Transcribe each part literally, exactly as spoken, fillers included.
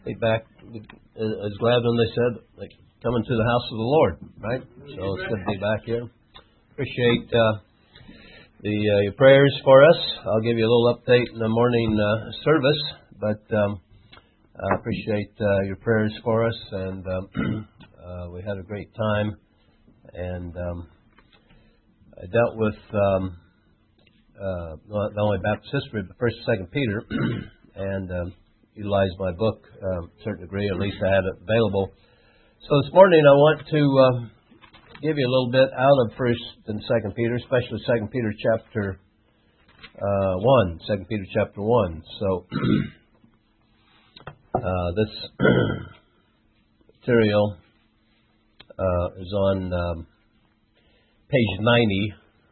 Get back, as Gladwin they said, like coming to the house of the Lord, right? So it's good to be back here. Appreciate uh, the uh, your prayers for us. I'll give you a little update in the morning uh, service, but um, I appreciate uh, your prayers for us, and um, uh, we had a great time, and um, I dealt with um, uh, not only Baptist history, but First and Second Peter, and um, utilized my book uh, to a certain degree. At least I had it available. So this morning I want to um, give you a little bit out of First and Second Peter, especially Second Peter chapter uh, one. Second Peter chapter one. So uh, this material uh, is on um, page ninety.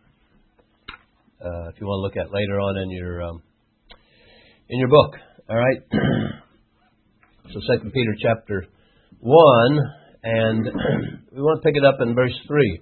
Uh, if you want to look at later on in your um, in your book. All right. So Second Peter chapter one, and we want to pick it up in verse three.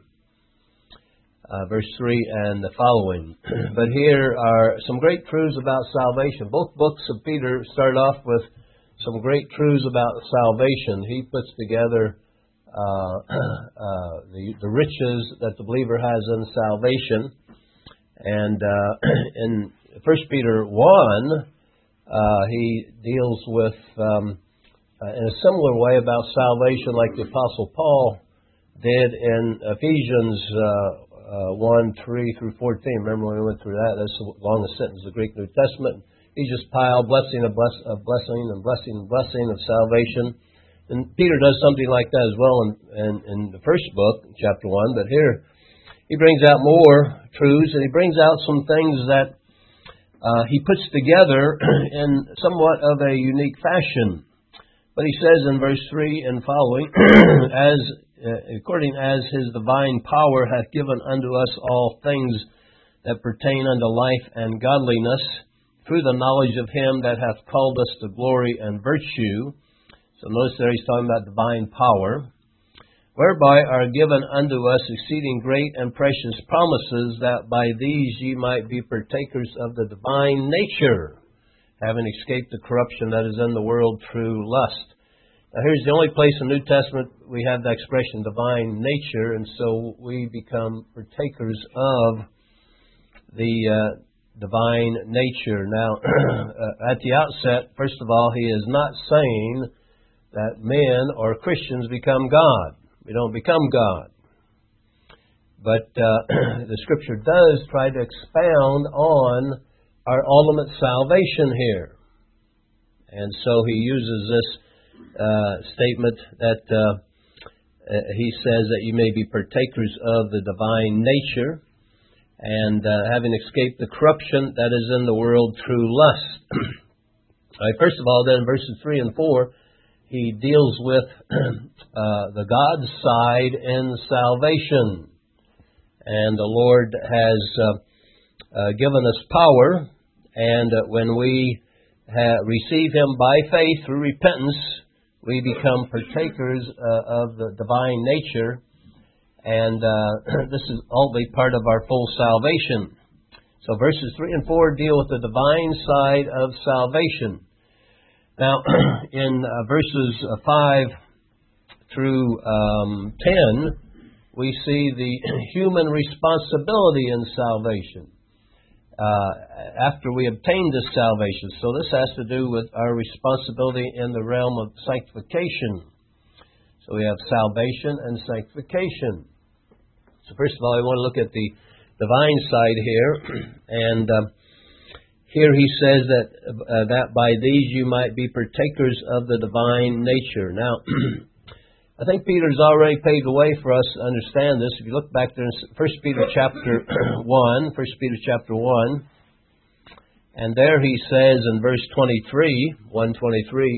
Uh, verse three and the following. But here are some great truths about salvation. Both books of Peter start off with some great truths about salvation. He puts together uh, uh, the, the riches that the believer has in salvation. And uh, in First Peter one, Uh, he deals with, um, uh, in a similar way, about salvation like the Apostle Paul did in Ephesians uh, uh, one, three through fourteen. Remember when we went through that? That's the longest sentence of the Greek New Testament. He just piled blessing of, bless, of blessing and blessing and blessing of salvation. And Peter does something like that as well in, in, in the first book, chapter one. But here he brings out more truths, and he brings out some things that Uh, he puts together in somewhat of a unique fashion. But he says in verse three and following, as uh, according as his divine power hath given unto us all things that pertain unto life and godliness, through the knowledge of him that hath called us to glory and virtue. So notice there he's talking about divine power. Whereby are given unto us exceeding great and precious promises, that by these ye might be partakers of the divine nature, having escaped the corruption that is in the world through lust. Now here's the only place in the New Testament we have the expression divine nature, and so we become partakers of the uh, divine nature. Now, at the outset, first of all, he is not saying that men or Christians become God. We don't become God. But uh, the Scripture does try to expound on our ultimate salvation here. And so he uses this uh, statement that uh, he says that you may be partakers of the divine nature, and uh, having escaped the corruption that is in the world through lust. All right, first of all, then, verses three and four, he deals with uh, the God side in salvation. And the Lord has uh, uh, given us power, and uh, when we ha- receive Him by faith through repentance, we become partakers uh, of the divine nature, and uh, this is ultimately part of our full salvation. So verses three and four deal with the divine side of salvation. Now, in uh, verses uh, five through um, ten, we see the human responsibility in salvation uh, after we obtain this salvation. So this has to do with our responsibility in the realm of sanctification. So we have salvation and sanctification. So first of all, we want to look at the divine side here, and Uh, Here he says that uh, that by these you might be partakers of the divine nature. Now, I think Peter's already paved the way for us to understand this. If you look back there in First Peter chapter one, First Peter chapter one, and there he says in verse twenty-three, one twenty-three,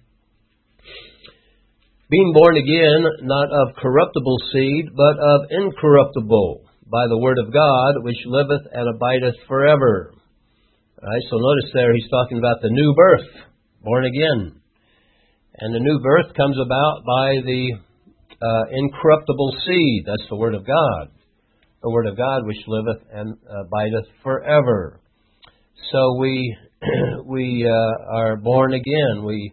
being born again, not of corruptible seed, but of incorruptible, by the word of God, which liveth and abideth forever. All right, so notice there he's talking about the new birth, born again. And the new birth comes about by the uh, incorruptible seed. That's the Word of God. The Word of God which liveth and abideth forever. So we we uh, are born again. We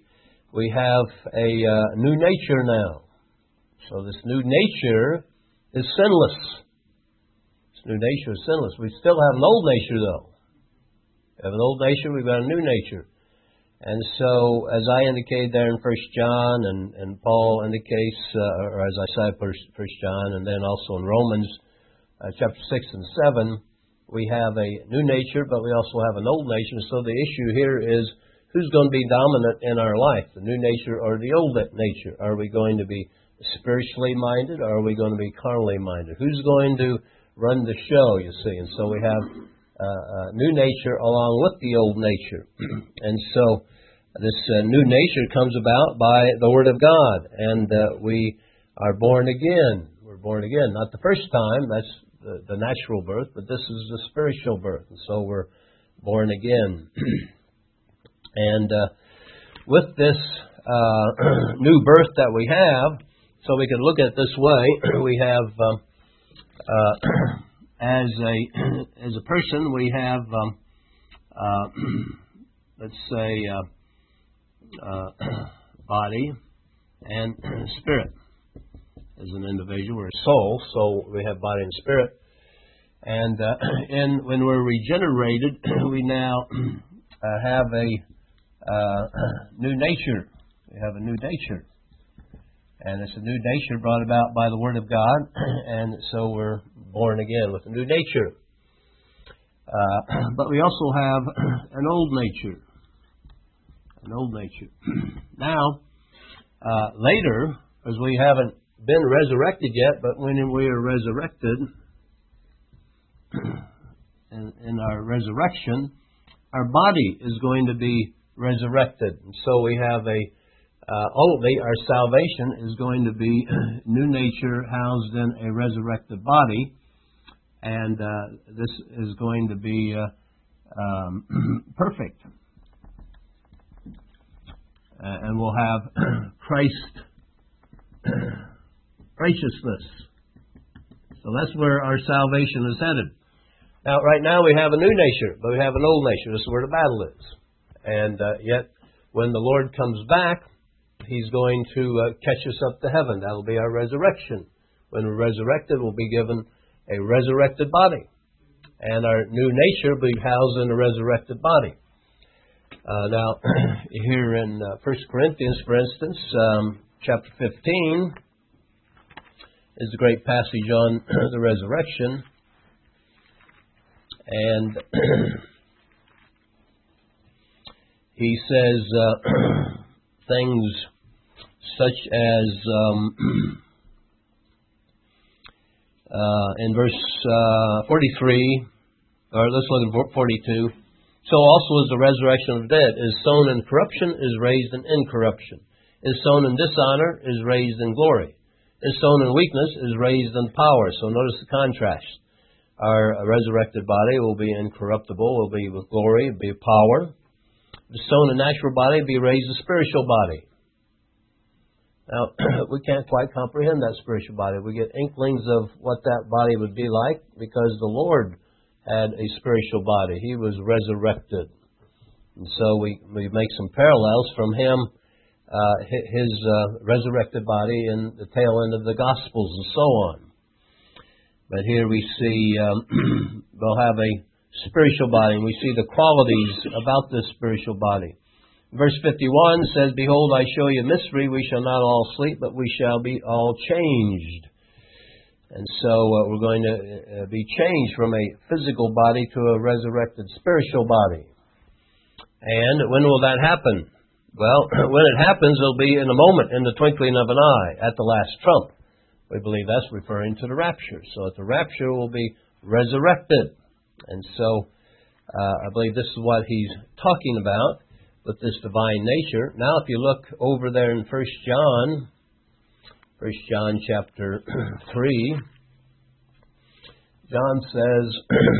we have a uh, new nature now. So this new nature is sinless. This new nature is sinless. We still have an old nature, though. We have an old nature, we've got a new nature. And so, as I indicated there in First John, and, and Paul indicates, uh, or as I said, First, First John, and then also in Romans uh, chapter six and seven, we have a new nature, but we also have an old nature. So the issue here is, who's going to be dominant in our life, the new nature or the old nature? Are we going to be spiritually minded, or are we going to be carnally minded? Who's going to run the show, you see? And so we have uh, a new nature along with the old nature. And so this uh, new nature comes about by the Word of God, and uh, we are born again. We're born again. Not the first time, that's the, the natural birth, but this is the spiritual birth. And so we're born again. And uh, with this uh, new birth that we have, so we can look at it this way, we have, um, uh, as a as a person, we have, um, uh, let's say, uh, uh, body and spirit. As an individual, we're a soul, so we have body and spirit. And uh, and when we're regenerated, we now uh, have a uh, new nature. We have a new nature. And it's a new nature brought about by the Word of God, and so we're born again with a new nature. Uh, but we also have an old nature. An old nature. Now, uh, later, as we haven't been resurrected yet, but when we are resurrected, in, in our resurrection, our body is going to be resurrected. And so we have a Uh, ultimately, our salvation is going to be new nature housed in a resurrected body, and uh, this is going to be uh, um, perfect. Uh, and we'll have Christ righteousness. So that's where our salvation is headed. Now, right now we have a new nature, but we have an old nature. This is where the battle is. And uh, yet, when the Lord comes back, He's going to uh, catch us up to heaven. That'll be our resurrection. When we're resurrected, we'll be given a resurrected body. And our new nature will be housed in a resurrected body. Uh, now, here in uh, First Corinthians, for instance, um, chapter fifteen, is a great passage on the resurrection. And he says uh, things such as um, uh, in verse uh, forty-three, or let's look at forty-two. So also is the resurrection of the dead. Is sown in corruption, is raised in incorruption. Is sown in dishonor, is raised in glory. Is sown in weakness, is raised in power. So notice the contrast. Our resurrected body will be incorruptible, will be with glory, will be power. If sown a natural body, be raised a spiritual body. Now, we can't quite comprehend that spiritual body. We get inklings of what that body would be like because the Lord had a spiritual body. He was resurrected. And so we, we make some parallels from Him, uh, His uh, resurrected body in the tail end of the Gospels and so on. But here we see um, they'll have a spiritual body, and we see the qualities about this spiritual body. Verse fifty-one says, Behold, I show you a mystery. We shall not all sleep, but we shall be all changed. And so uh, we're going to uh, be changed from a physical body to a resurrected spiritual body. And when will that happen? Well, when it happens, it'll be in a moment, in the twinkling of an eye, at the last trump. We believe that's referring to the rapture. So at the rapture, we'll be resurrected. And so uh, I believe this is what he's talking about with this divine nature. Now, if you look over there in First John, First John chapter three, John says,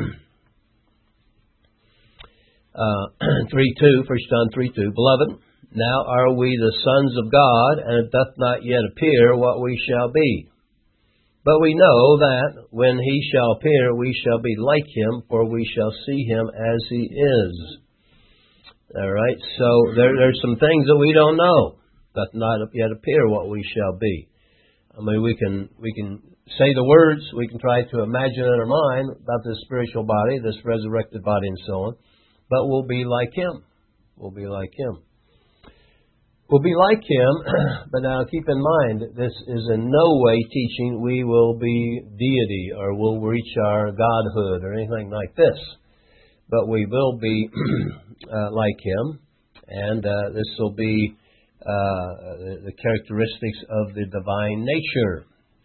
uh, three two, First John three two, Beloved, now are we the sons of God, and it doth not yet appear what we shall be. But we know that when He shall appear, we shall be like Him, for we shall see Him as He is. All right, so there, there's some things that we don't know. doth not yet appear what we shall be. I mean, we can we can say the words, we can try to imagine in our mind about this spiritual body, this resurrected body, and so on, but we'll be like Him. We'll be like Him. We'll be like Him, but now keep in mind, this is in no way teaching we will be deity or will reach our godhood or anything like this. But we will be uh, like Him, and uh, this will be uh, the, the characteristics of the divine nature.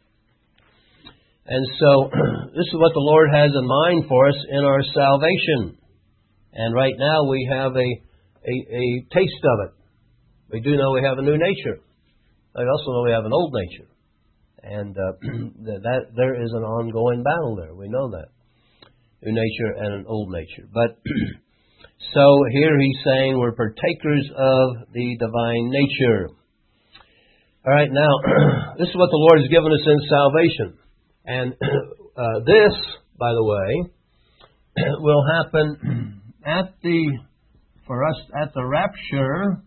And so, this is what the Lord has in mind for us in our salvation. And right now we have a, a, a taste of it. We do know we have a new nature. We also know we have an old nature. And uh, that there is an ongoing battle there. We know that. New nature and an old nature. But so here he's saying we're partakers of the divine nature. All right, now, this is what the Lord has given us in salvation. And uh, this, by the way, will happen at the, for us, at the rapture.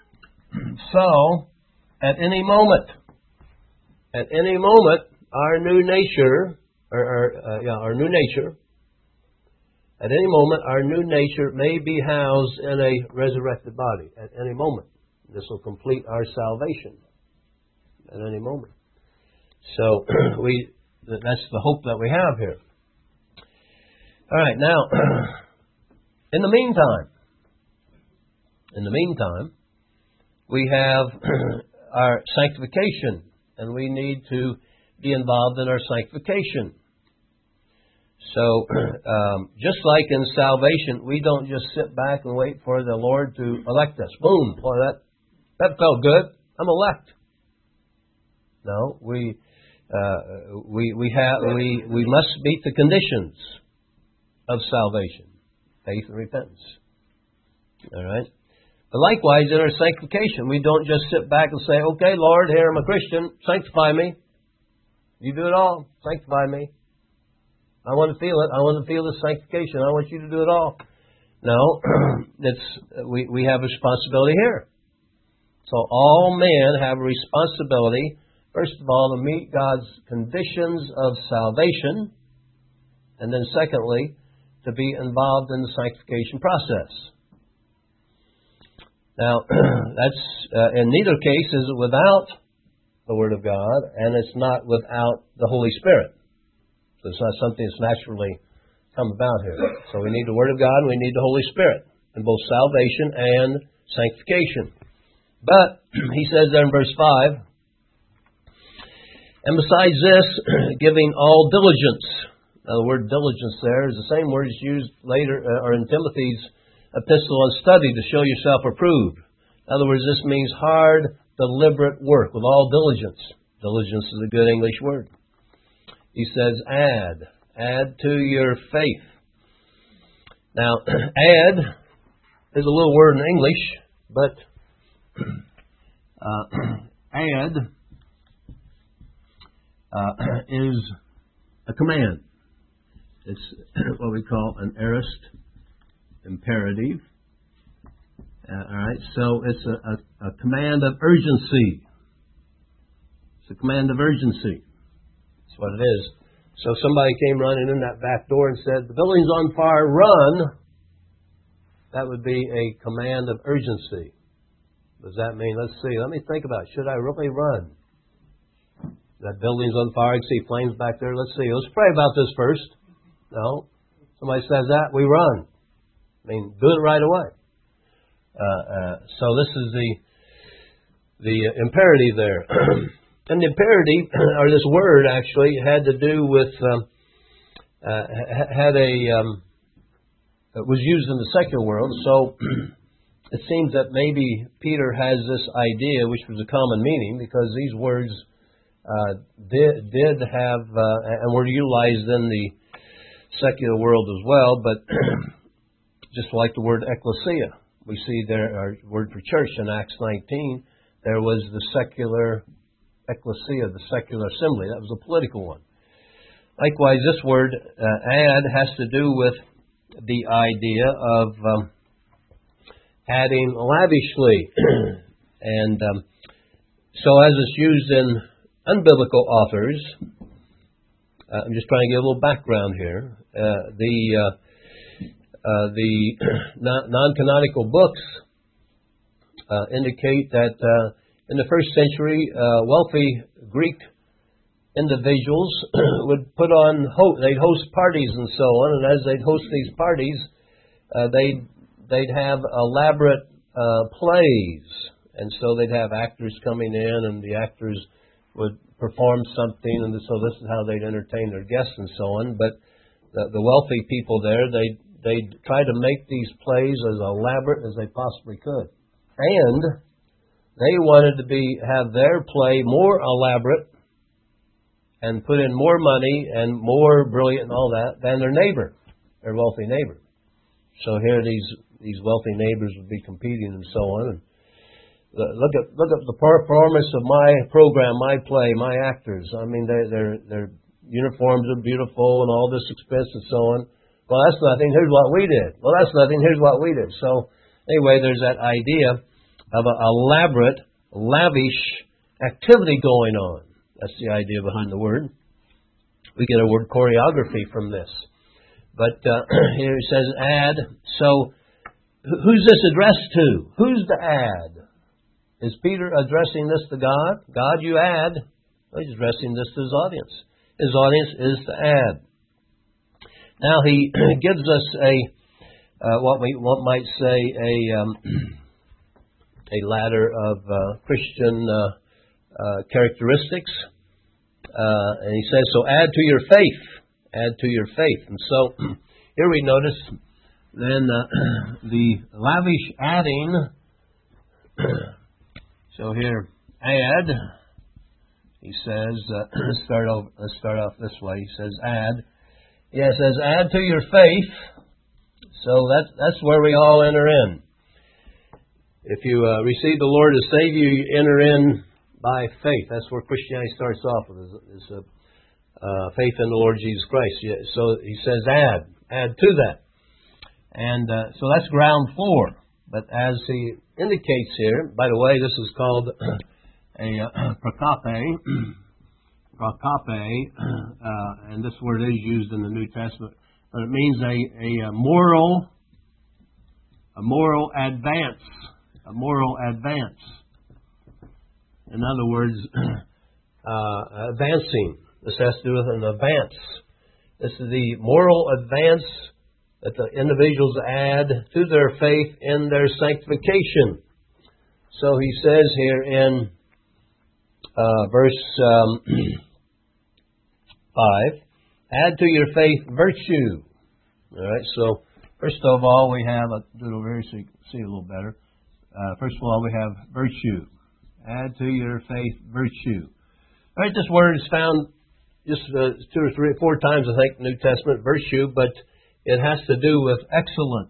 So, at any moment, at any moment, our new nature, or, or uh, yeah, our new nature, at any moment, our new nature may be housed in a resurrected body. At any moment, this will complete our salvation. At any moment. So, we that's the hope that we have here. All right, now, in the meantime, in the meantime, we have our sanctification, and we need to be involved in our sanctification. So, um, just like in salvation, we don't just sit back and wait for the Lord to elect us. Boom! Boy, that that felt good. I'm elect. No, we uh, we we have we we must meet the conditions of salvation, faith and repentance. All right. But likewise, in our sanctification, we don't just sit back and say, "Okay, Lord, here I'm a Christian. Sanctify me. You do it all. Sanctify me. I want to feel it. I want to feel the sanctification. I want you to do it all." No, it's we we have a responsibility here. So all men have a responsibility. First of all, to meet God's conditions of salvation, and then secondly, to be involved in the sanctification process. Now, that's uh, in neither case is it without the Word of God, and it's not without the Holy Spirit. So it's not something that's naturally come about here. So we need the Word of God, and we need the Holy Spirit in both salvation and sanctification. But he says there in verse five, and besides this, giving all diligence. Now, the word diligence there is the same word that's used later, uh, or in Timothy's epistle on study, to show yourself approved. In other words, this means hard, deliberate work with all diligence. Diligence is a good English word. He says, add. Add to your faith. Now, add is a little word in English, but uh, add Uh, is a command. It's what we call an aorist imperative. Uh, all right, so it's a, a, a command of urgency. It's a command of urgency. That's what it is. So if somebody came running in that back door and said, "The building's on fire, run," that would be a command of urgency. What does that mean? Let's see. Let me think about it. Should I really run? That building's on fire. I can see flames back there. Let's see. Let's pray about this first. No. Somebody says that, we run. I mean, do it right away. Uh, uh, so this is the the imperative there. And the imperative, or this word actually, had to do with, um, uh, had a, um, it was used in the secular world. So it seems that maybe Peter has this idea, which was a common meaning, because these words Uh, did did have uh, and were utilized in the secular world as well, but just like the word ecclesia, we see there our word for church in Acts nineteen. There was the secular ecclesia, the secular assembly. That was a political one. Likewise, this word uh, add has to do with the idea of um, adding lavishly, And um, so as it's used in unbiblical authors, uh, I'm just trying to give a little background here. Uh, the uh, uh, the non-canonical books uh, indicate that uh, in the first century, uh, wealthy Greek individuals would put on, ho- they'd host parties and so on, and as they'd host these parties, uh, they'd, they'd have elaborate uh, plays, and so they'd have actors coming in, and the actors would perform something, and so this is how they'd entertain their guests and so on. But the, the wealthy people there, they'd, they'd try to make these plays as elaborate as they possibly could. And they wanted to be have their play more elaborate and put in more money and more brilliant and all that than their neighbor, their wealthy neighbor. So here these these wealthy neighbors would be competing and so on. And look at look at the performance of my program, my play, my actors. I mean, their their their uniforms are beautiful and all this expense and so on. Well, that's nothing. Here's what we did. Well, that's nothing. Here's what we did. So anyway, there's that idea of an elaborate, lavish activity going on. That's the idea behind the word. We get a word choreography from this. But uh, here it says ad. So who's this addressed to? Who's the ad? Is Peter addressing this to God? God, you ad. Well, he's addressing this to his audience. His audience is the ad. Now he gives us a uh, what we what might say a um, a ladder of uh, Christian uh, uh, characteristics, uh, and he says, "So add to your faith, add to your faith." And so here we notice then uh, the lavish adding. So here, add. He says, uh, let's start off. Let's start off this way. He says, add. Yeah, it says, add to your faith. So that's that's where we all enter in. If you uh, receive the Lord as Savior, you enter in by faith. That's where Christianity starts off with, is, is a, uh, faith in the Lord Jesus Christ. Yeah, so he says, add, add to that. And uh, so that's ground floor. But as he indicates here, by the way, this is called a uh, prokope, prokope, uh, and this word is used in the New Testament, but it means a, a moral, a moral advance, a moral advance. In other words, uh, advancing. This has to do with an advance. This is the moral advance that the individuals add to their faith in their sanctification. So he says here in uh, verse um, five, add to your faith virtue. All right. So first of all, we have a do it over here so you can see a little better. Uh, first of all, we have virtue. Add to your faith virtue. All right. This word is found just uh, two or three, four times, I think, in the New Testament. Virtue, but it has to do with excellence.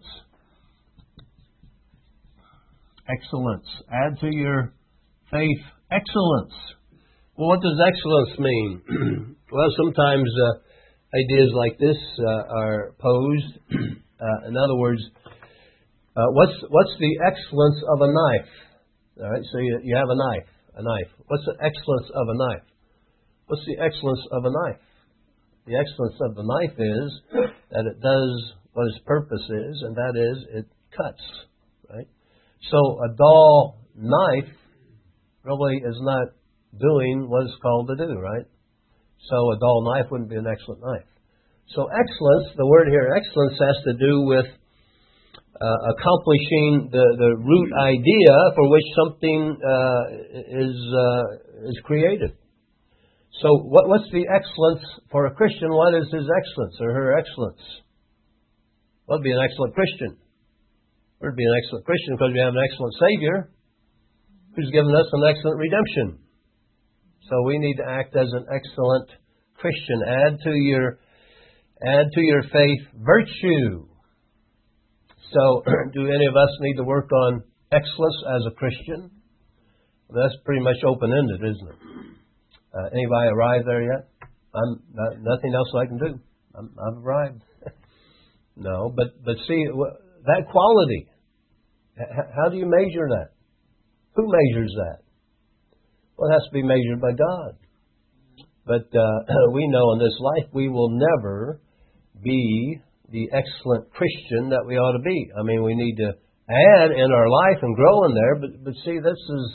Excellence. Add to your faith excellence. Well, what does excellence mean? Well, sometimes uh, ideas like this uh, are posed. uh, in other words, uh, what's what's the excellence of a knife? All right, so you, you have a knife, a knife. What's the excellence of a knife? What's the excellence of a knife? The excellence of the knife is that it does what its purpose is, and that is it cuts, right? So a dull knife really is not doing what it's called to do, right? So a dull knife wouldn't be an excellent knife. So excellence, the word here, excellence, has to do with uh, accomplishing the, the root idea for which something uh, is uh, is created. So what, what's the excellence for a Christian? What is his excellence or her excellence? Well, it'd be an excellent Christian. Or it'd be an excellent Christian because we have an excellent Savior who's given us an excellent redemption. So we need to act as an excellent Christian. Add to your add to your faith virtue. So do any of us need to work on excellence as a Christian? Well, that's pretty much open-ended, isn't it? Uh, anybody arrived there yet? I'm not, nothing else I can do. I'm, I've arrived. No, but but see that quality. H- how do you measure that? Who measures that? Well, it has to be measured by God. But uh, we know in this life we will never be the excellent Christian that we ought to be. I mean, we need to add in our life and grow in there, but, but see, this is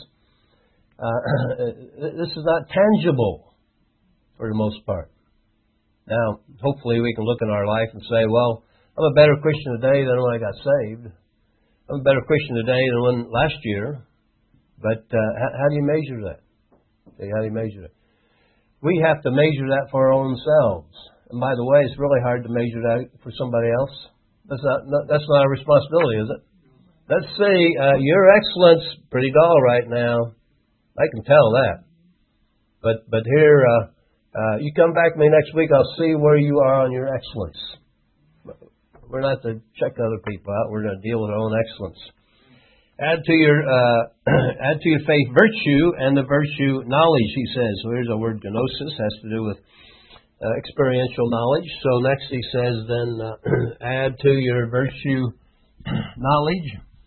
uh, this is not tangible for the most part. Now, hopefully we can look in our life and say, well, I'm a better Christian today than when I got saved. I'm a better Christian today than when last year. But uh, how, how do you measure that? Okay, how do you measure it? We have to measure that for our own selves. And by the way, it's really hard to measure that for somebody else. That's not, not that's not our responsibility, is it? Let's see, uh, your excellence pretty dull right now. I can tell that. But but here, uh, uh, you come back to me next week, I'll see where you are on your excellence. We're not to check other people out. We're going to deal with our own excellence. Add to your uh, add to your faith virtue, and the virtue knowledge, he says. So here's a word, gnosis, has to do with uh, experiential knowledge. So next he says, then uh, add to your virtue knowledge.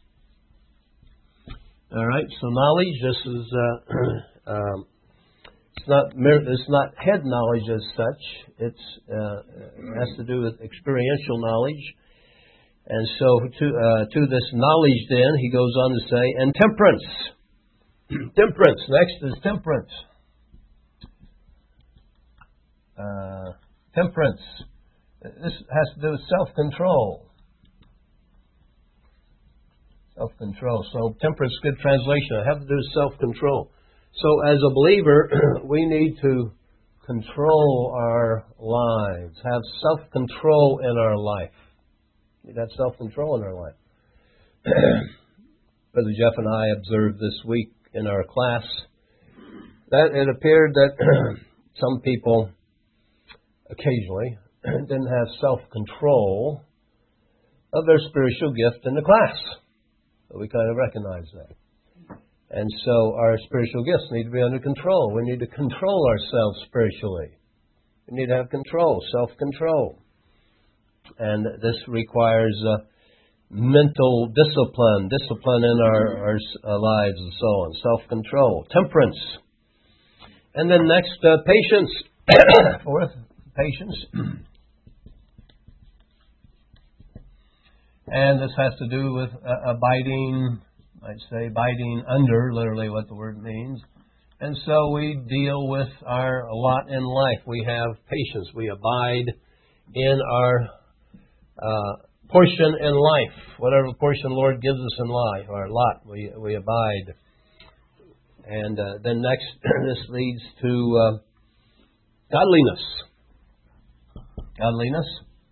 All right. So knowledge. This is uh, um, it's not it's not head knowledge as such. It's uh, it has to do with experiential knowledge. And so to uh, to this knowledge, then, he goes on to say, and temperance. Temperance. Next is temperance. Uh, temperance. This has to do with self-control. Self-control. So temperance, good translation. It has to do with self-control. So as a believer, we need to control our lives, have self-control in our life. We've got self-control in our life. Brother Jeff and I observed this week in our class that it appeared that some people occasionally didn't have self-control of their spiritual gift in the class. So we kind of recognize that. And so our spiritual gifts need to be under control. We need to control ourselves spiritually. We need to have control, self-control. And this requires uh, mental discipline, discipline in our, our uh, lives and so on, self-control, temperance. And then next, uh, patience. Fourth, patience. And this has to do with uh, abiding, I'd say abiding under, literally what the word means. And so we deal with our lot in life. We have patience. We abide in our Uh, portion in life, whatever portion the Lord gives us in life, our lot, we we abide. And uh, then next, this leads to uh, godliness. Godliness.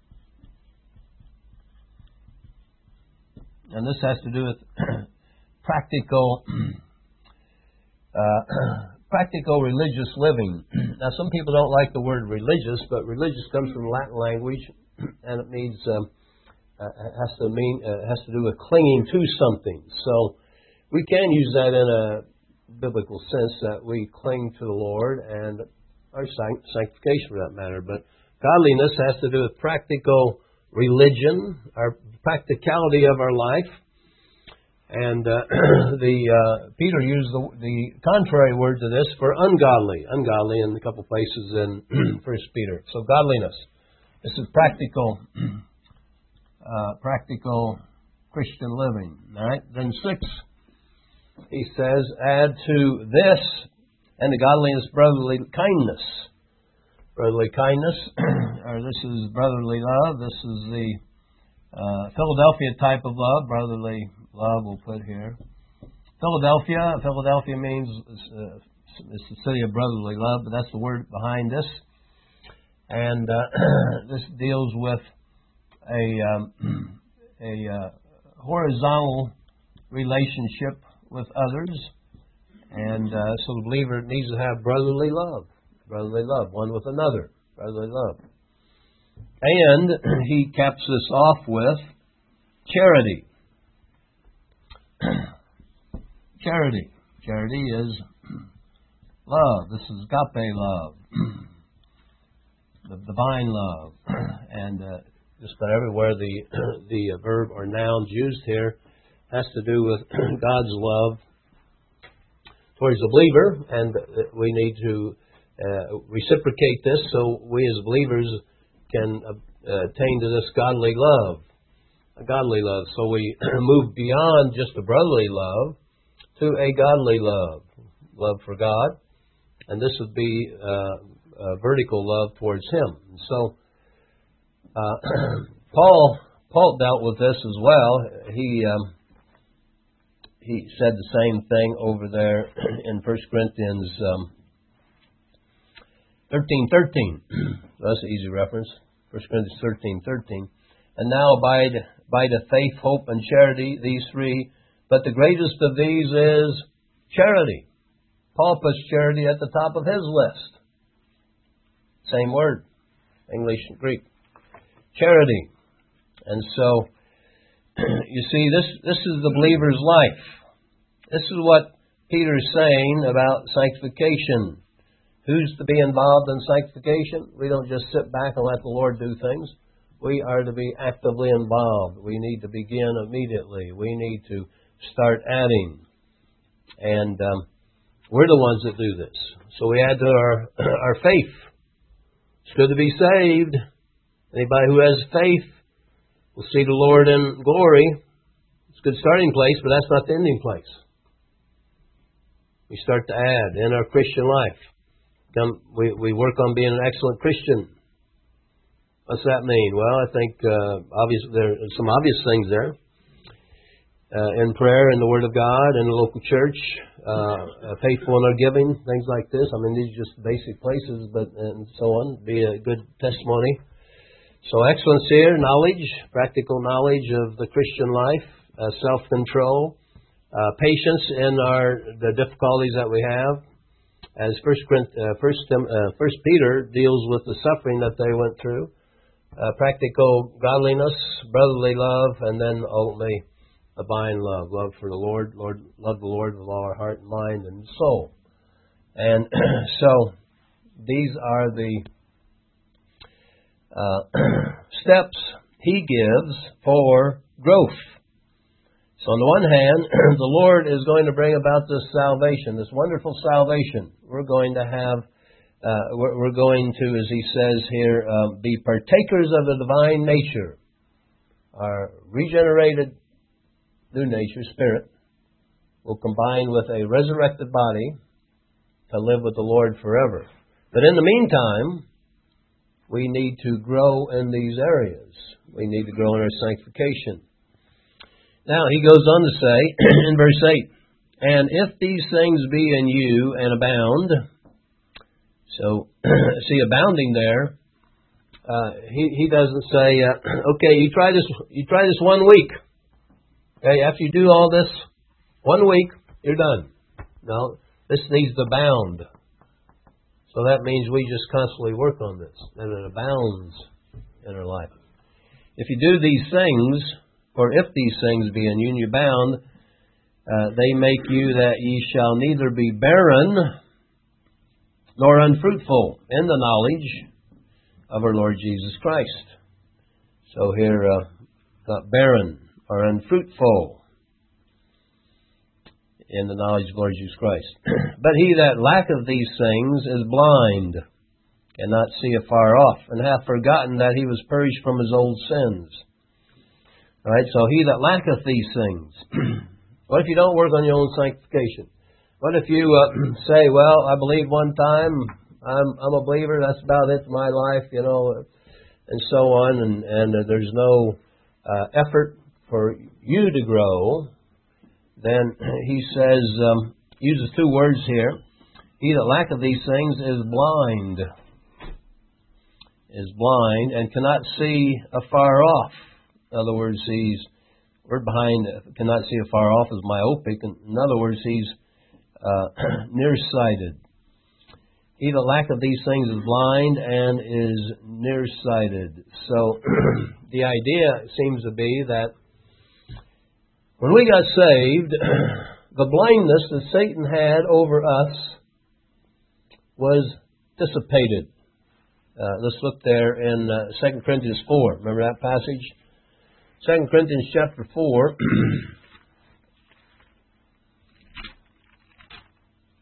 And this has to do with practical, uh, practical religious living. Now, some people don't like the word religious, but religious comes from Latin language. And it means um, uh, has to mean uh, has to do with clinging to something. So we can use that in a biblical sense that we cling to the Lord and our sanctification for that matter. But godliness has to do with practical religion, our practicality of our life. And uh, the uh, Peter used the, the contrary word to this for ungodly, ungodly in a couple places in First Peter. So godliness. This is practical, uh, practical Christian living. All right. Then six, he says, add to this and the godliness, brotherly kindness. Brotherly kindness, or this is brotherly love. This is the uh, Philadelphia type of love. Brotherly love, we'll put here. Philadelphia. Philadelphia means uh, it's the city of brotherly love, but that's the word behind this. And uh, this deals with a um, a uh, horizontal relationship with others, and uh, so the believer needs to have brotherly love, brotherly love, one with another, brotherly love. And he caps this off with charity. Charity, charity is love. This is agape love. The divine love, and uh, just about everywhere the the verb or nouns used here has to do with God's love towards the believer, and we need to uh, reciprocate this so we as believers can uh, attain to this godly love, a godly love. So we move beyond just a brotherly love to a godly love, love for God, and this would be uh, a vertical love towards Him. And so uh, Paul Paul dealt with this as well. He um, he said the same thing over there in First Corinthians um, thirteen thirteen. That's an easy reference. First Corinthians thirteen thirteen. And now abide abide faith, hope, and charity, these three. But the greatest of these is charity. Paul puts charity at the top of his list. Same word, English and Greek. Charity. And so, you see, this, this is the believer's life. This is what Peter is saying about sanctification. Who's to be involved in sanctification? We don't just sit back and let the Lord do things. We are to be actively involved. We need to begin immediately. We need to start adding. And um, we're the ones that do this. So we add to our, our faith. It's good to be saved. Anybody who has faith will see the Lord in glory. It's a good starting place, but that's not the ending place. We start to add in our Christian life. Come, we, we work on being an excellent Christian. What's that mean? Well, I think uh, obvious, there are some obvious things there. Uh, in prayer, in the Word of God, in the local church, uh, faithful in our giving, things like this. I mean, these are just basic places, but and so on. Be a good testimony. So excellence here, knowledge, practical knowledge of the Christian life, uh, self-control, uh, patience in our the difficulties that we have. As First uh, First uh, First Peter deals with the suffering that they went through, uh, practical godliness, brotherly love, and then ultimately abiding love, love for the Lord, Lord, love the Lord with all our heart, and mind, and soul. And so these are the Uh, steps He gives for growth. So on the one hand, the Lord is going to bring about this salvation, this wonderful salvation. We're going to have, uh, we're, we're going to, as He says here, um, be partakers of the divine nature. Our regenerated new nature, spirit, will combine with a resurrected body to live with the Lord forever. But in the meantime, we need to grow in these areas. We need to grow in our sanctification. Now, he goes on to say in verse eight, and if these things be in you and abound, so see, abounding there, uh, he, he doesn't say, uh, okay, you try this, you try this one week. Okay, after you do all this, one week, you're done. No, this needs to abound. So that means we just constantly work on this, and it abounds in our life. If you do these things, or if these things be in you and you abound, uh, they make you that ye shall neither be barren nor unfruitful in the knowledge of our Lord Jesus Christ. So here, uh, not barren or unfruitful in the knowledge of the Lord Jesus Christ. But he that lacketh these things is blind, cannot see afar off, and hath forgotten that he was purged from his old sins. All right, so he that lacketh these things. What if you don't work on your own sanctification? What if you uh, say, well, I believed one time, I'm, I'm a believer, that's about it for my life, you know, and so on, and, and uh, there's no uh, effort for you to grow. Then he says, um, uses two words here. He that lacketh these things is blind, is blind, and cannot see afar off. In other words, he's, word behind cannot see afar off is myopic. In other words, he's uh, nearsighted. He that lacketh these things is blind and is nearsighted. So the idea seems to be that when we got saved, the blindness that Satan had over us was dissipated. Uh, let's look there in uh, Second Corinthians four. Remember that passage? Second Corinthians chapter four.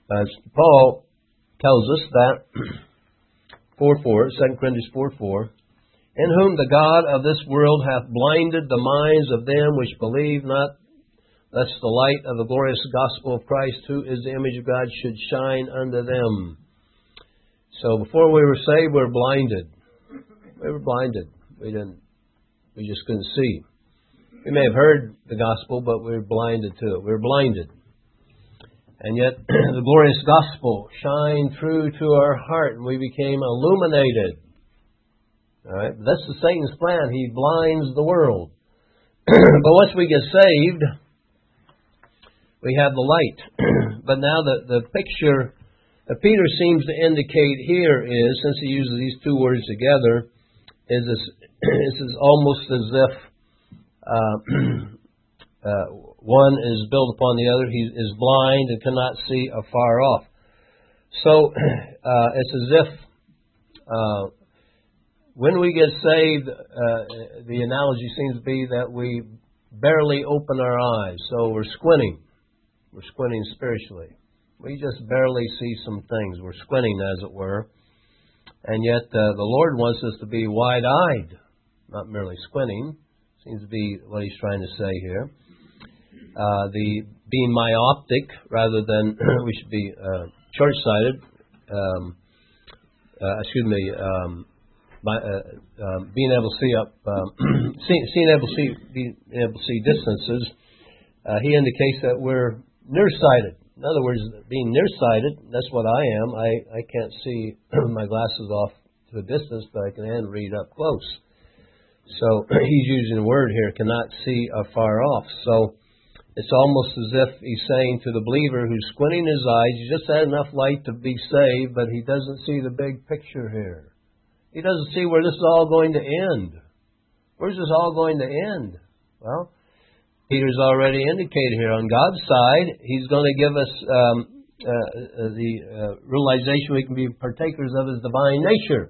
As Paul tells us that, four four, Second Corinthians four four, in whom the God of this world hath blinded the minds of them which believe not, lest the light of the glorious gospel of Christ, who is the image of God, should shine unto them. So before we were saved, we were blinded. We were blinded. We didn't. We just couldn't see. We may have heard the gospel, but we were blinded to it. We were blinded. And yet, the glorious gospel shined through to our heart, and we became illuminated. All right? That's the Satan's plan. He blinds the world. But once we get saved, we have the light. But now the, the picture that Peter seems to indicate here is, since he uses these two words together, is this, this is almost as if uh, uh, one is built upon the other. He is blind and cannot see afar off. So uh, it's as if uh, when we get saved, uh, the analogy seems to be that we barely open our eyes. So we're squinting. We're squinting spiritually. We just barely see some things. We're squinting, as it were. And yet uh, the Lord wants us to be wide-eyed, not merely squinting. Seems to be what he's trying to say here. Uh, the being myopic rather than we should be uh, short-sighted. Um, uh, excuse me. Um, my, uh, um, being able to see up, um, see, seeing able to see, being able to see distances. Uh, he indicates that we're nearsighted. In other words, being nearsighted, that's what I am. I, I can't see my glasses off to a distance, but I can read up close. So he's using the word here, cannot see afar off. So it's almost as if he's saying to the believer who's squinting his eyes, he just had enough light to be saved, but he doesn't see the big picture here. He doesn't see where this is all going to end. Where's this all going to end? Well, Peter's already indicated here. On God's side, he's going to give us um, uh, the uh, realization we can be partakers of his divine nature.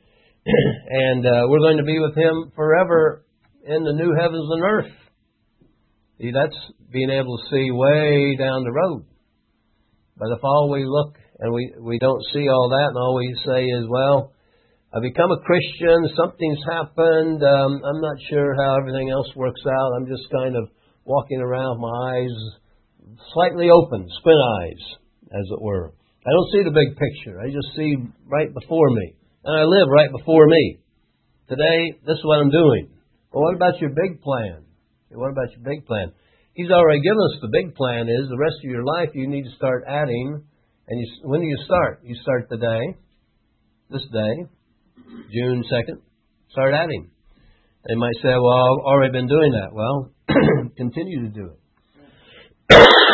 and uh, we're going to be with him forever in the new heavens and earth. See, that's being able to see way down the road. But if all we look and we, we don't see all that, and all we say is, well, I've become a Christian, something's happened, um, I'm not sure how everything else works out, I'm just kind of walking around with my eyes slightly open, squint eyes, as it were. I don't see the big picture. I just see right before me. And I live right before me. Today, this is what I'm doing. Well, what about your big plan? What about your big plan? He's already given us the big plan is the rest of your life you need to start adding. And you, when do you start? You start today, this day, June second. Start adding. They might say, well, I've already been doing that. Well, continue to do it.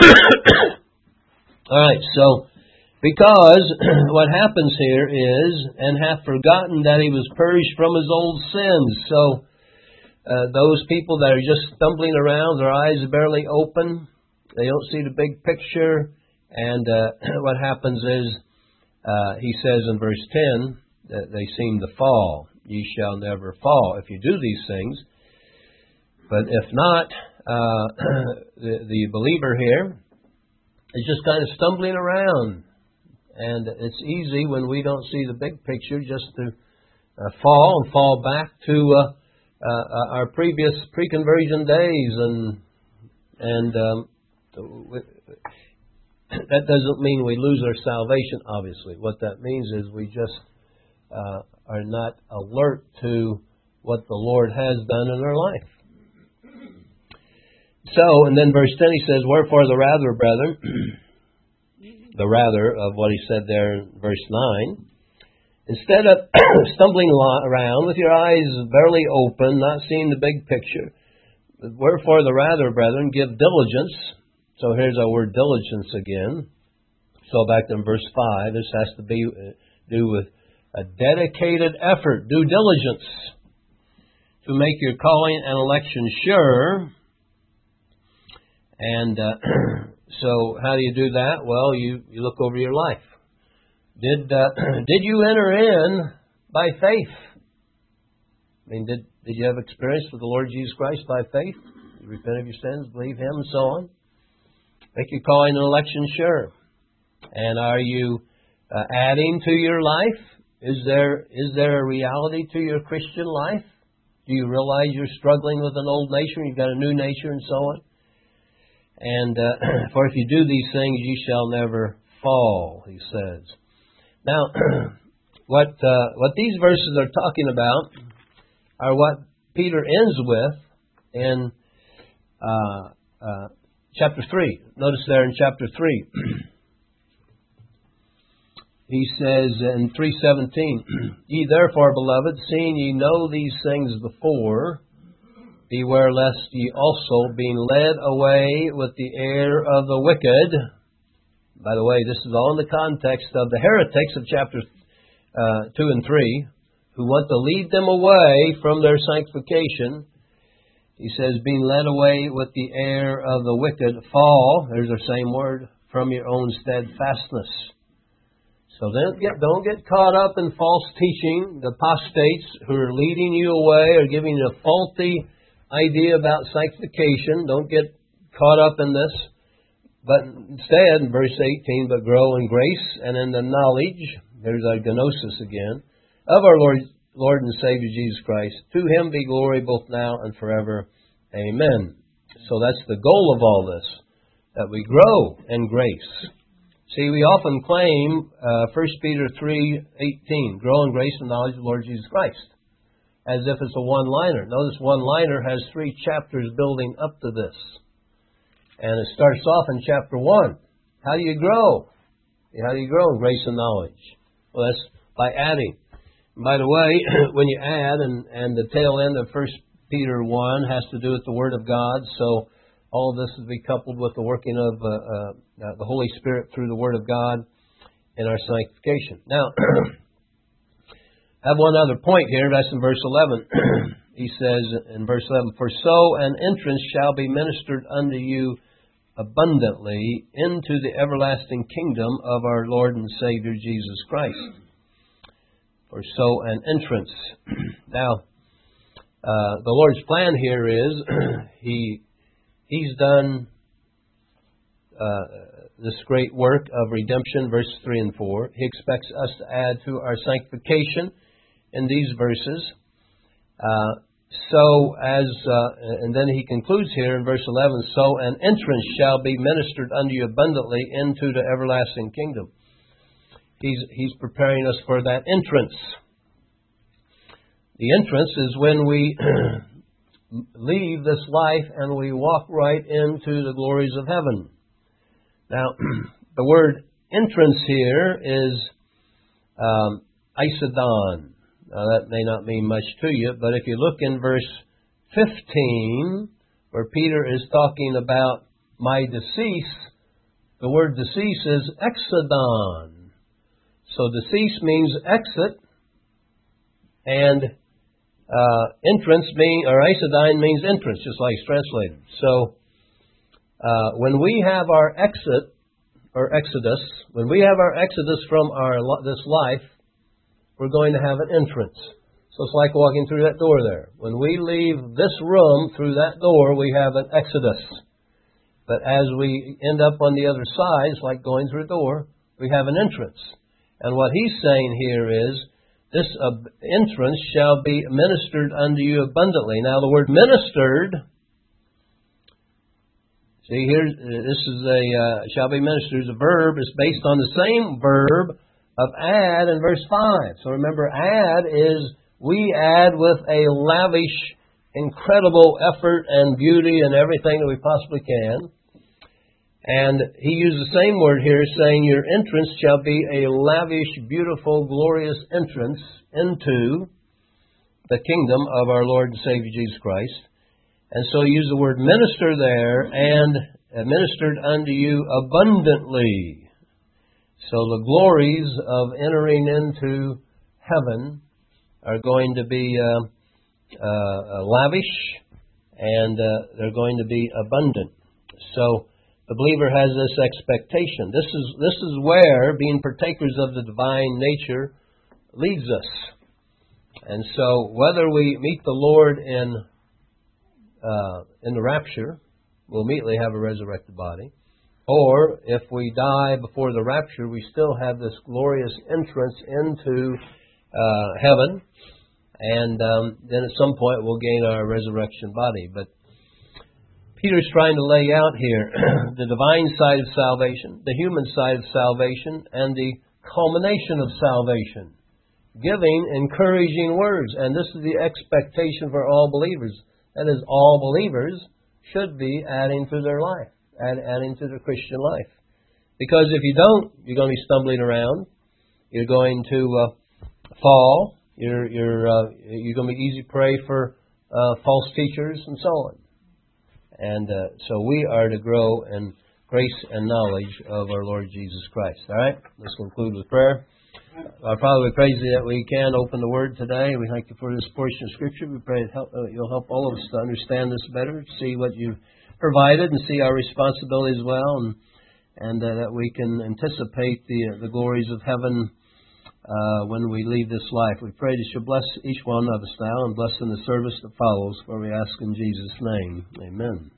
All right, so because what happens here is, and hath forgotten that he was purged from his old sins. So uh, those people that are just stumbling around, their eyes are barely open, they don't see the big picture, and uh, what happens is, uh, he says in verse ten, that they seem to fall. Ye shall never fall if you do these things. But if not, uh, the, the believer here is just kind of stumbling around. And it's easy when we don't see the big picture just to uh, fall and fall back to uh, uh, our previous pre-conversion days. And and um, that doesn't mean we lose our salvation, obviously. What that means is we just uh, are not alert to what the Lord has done in our life. So, and then verse ten, he says, wherefore the rather, brethren, the rather of what he said there in verse nine, instead of stumbling around with your eyes barely open, not seeing the big picture, wherefore the rather, brethren, give diligence. So here's our word diligence again. So back in verse five, this has to be uh, do with a dedicated effort, due diligence, to make your calling and election sure. And uh, so how do you do that? Well, you, you look over your life. Did uh, did you enter in by faith? I mean, did, did you have experience with the Lord Jesus Christ by faith? You repent of your sins, believe Him, and so on. Make your calling and election sure. And are you uh, adding to your life? Is there is there a reality to your Christian life? Do you realize you're struggling with an old nature, you've got a new nature, and so on? And uh, for if you do these things, ye shall never fall, he says. Now, what uh, what these verses are talking about are what Peter ends with in uh, uh, chapter three. Notice there in chapter three, he says in three seventeen, Ye therefore, beloved, seeing ye know these things before, beware lest ye also, being led away with the air of the wicked. By the way, this is all in the context of the heretics of chapters uh, two and three, who want to lead them away from their sanctification. He says, being led away with the air of the wicked, fall, there's the same word, from your own steadfastness. So don't get, don't get caught up in false teaching, the apostates who are leading you away or giving you a faulty idea about sanctification. Don't get caught up in this. But instead, in verse eighteen, but grow in grace and in the knowledge, there's our gnosis again, of our Lord, Lord and Savior Jesus Christ. To Him be glory both now and forever. Amen. So that's the goal of all this, that we grow in grace. See, we often claim uh, First Peter three eighteen, grow in grace and knowledge of the Lord Jesus Christ, as if it's a one-liner. Notice one-liner has three chapters building up to this. And it starts off in chapter one. How do you grow? How do you grow in grace and knowledge? Well, that's by adding. And by the way, when you add, and, and the tail end of First Peter one has to do with the Word of God, so all of this is to be coupled with the working of uh, uh, the Holy Spirit through the Word of God in our sanctification. Now, I have one other point here. That's in verse eleven. He says in verse eleven, For so an entrance shall be ministered unto you abundantly into the everlasting kingdom of our Lord and Savior Jesus Christ. For so an entrance. Now, uh, the Lord's plan here is He He's done uh, this great work of redemption, verses three and four. He expects us to add to our sanctification in these verses. Uh, so as, uh, and then he concludes here in verse eleven, so an entrance shall be ministered unto you abundantly into the everlasting kingdom. He's, he's preparing us for that entrance. The entrance is when we leave this life and we walk right into the glories of heaven. Now, the word entrance here is um, isedon. Now, that may not mean much to you, but if you look in verse fifteen, where Peter is talking about my decease, the word decease is exodon. So decease means exit, and uh, entrance mean, or isedon means entrance, just like it's translated. So uh, when we have our exit, or exodus, when we have our exodus from our this life, we're going to have an entrance. So it's like walking through that door there. When we leave this room through that door, we have an exodus. But as we end up on the other side, it's like going through a door, we have an entrance. And what he's saying here is, this uh, entrance shall be ministered unto you abundantly. Now the word ministered, see here, this is a, uh, shall be ministered is a verb. It's based on the same verb of add in verse five. So remember, add is we add with a lavish, incredible effort and beauty and everything that we possibly can. And he used the same word here, saying your entrance shall be a lavish, beautiful, glorious entrance into the kingdom of our Lord and Savior Jesus Christ. And so he used the word minister there, and ministered unto you abundantly. So the glories of entering into heaven are going to be uh, uh, lavish, and uh, they're going to be abundant. So the believer has this expectation. This is this is where being partakers of the divine nature leads us. And so whether we meet the Lord in uh, in the rapture, we'll immediately have a resurrected body. Or if we die before the rapture, we still have this glorious entrance into uh, heaven, and um, then at some point we'll gain our resurrection body. But Peter's trying to lay out here the divine side of salvation, the human side of salvation, and the culmination of salvation, giving encouraging words. And this is the expectation for all believers. That is, all believers should be adding to their life, add, adding to their Christian life. Because if you don't, you're going to be stumbling around. You're going to uh, fall. You're you're uh, you're going to be easy prey for uh, false teachers and so on. And uh, so we are to grow in grace and knowledge of our Lord Jesus Christ. All right? Let's conclude with prayer. Our Father, we praise Thee that we can open the Word today. We thank You for this portion of Scripture. We pray that help, uh, You'll help all of us to understand this better, see what You've provided, and see our responsibility as well, and and uh, that we can anticipate the uh, the glories of heaven uh, when we leave this life. We pray that You'll bless each one of us now and bless in the service that follows, for we ask in Jesus' name. Amen.